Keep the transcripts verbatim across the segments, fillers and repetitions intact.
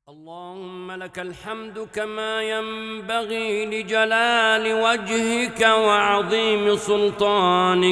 اللهم لك الحمد كما ينبغي لجلال وجهك وعظيم سلطانك.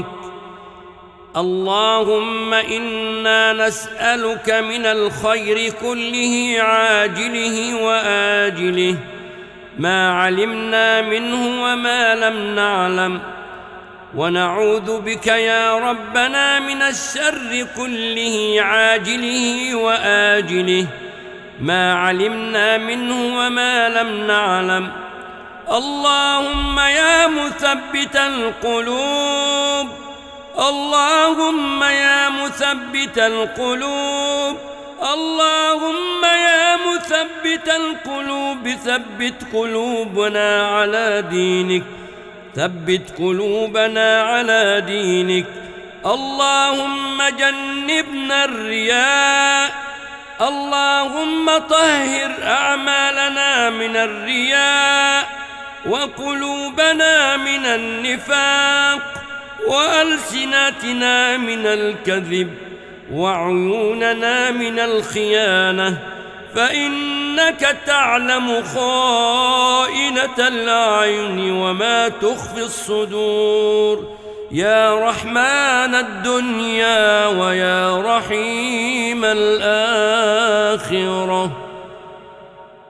اللهم إنا نسألك من الخير كله عاجله وآجله ما علمنا منه وما لم نعلم، ونعوذ بك يا ربنا من الشر كله عاجله وآجله ما علمنا منه وما لم نعلم. اللهم يا مثبت القلوب اللهم يا مثبت القلوب اللهم يا مثبت القلوب ثبت قلوبنا على دينك ثبت قلوبنا على دينك. اللهم جنبنا الرياء اللهم طهر أعمالنا من الرياء وقلوبنا من النفاق وألسنتنا من الكذب وعيوننا من الخيانة، فإنك تعلم خائنة الأعين وما تخفي الصدور. يا رحمن الدنيا ويا رحيم الآخرة.